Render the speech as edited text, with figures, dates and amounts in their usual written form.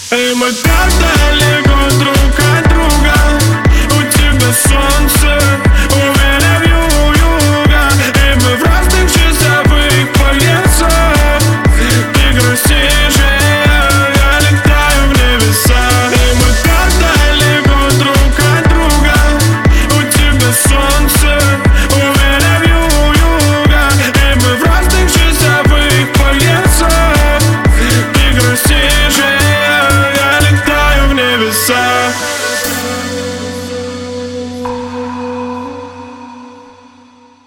И мы так далеко друг от друга. У тебя сон.